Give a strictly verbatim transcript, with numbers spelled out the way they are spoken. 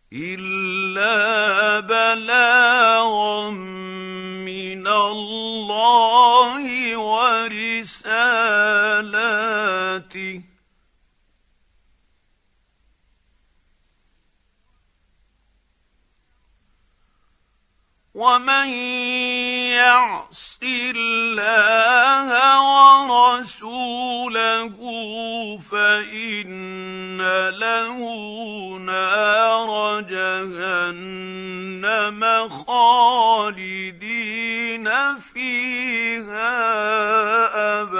إلا بلاغا من الله ورسالاته ومن يعص الله ورسوله فإن له نار جهنم خالدين فيها أبدا